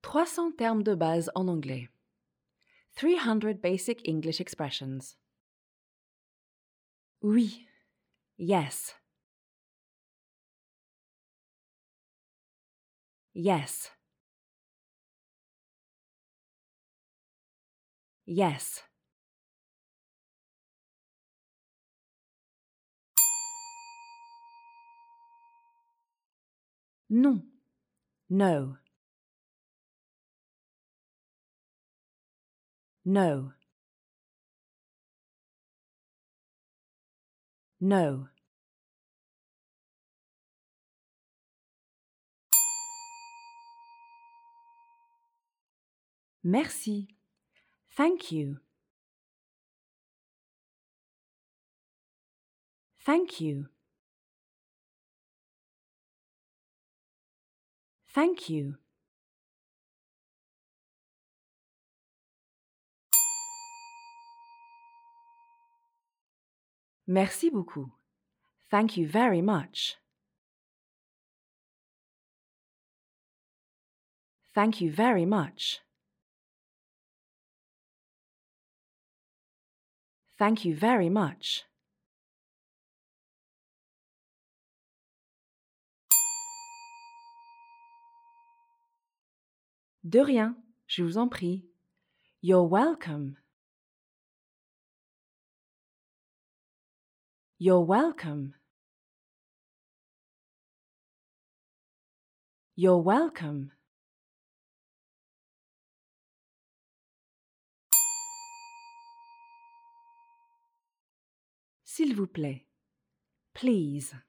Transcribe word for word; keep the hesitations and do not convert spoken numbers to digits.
trois cents termes de base en anglais. three hundred basic English expressions. Oui. Yes. Yes. Yes. Non. No. No. No. Merci. Thank you. Thank you. Thank you. Merci beaucoup. Thank you very much. Thank you very much. Thank you very much. De rien, je vous en prie. You're welcome. You're welcome. You're welcome. S'il vous plaît. Please.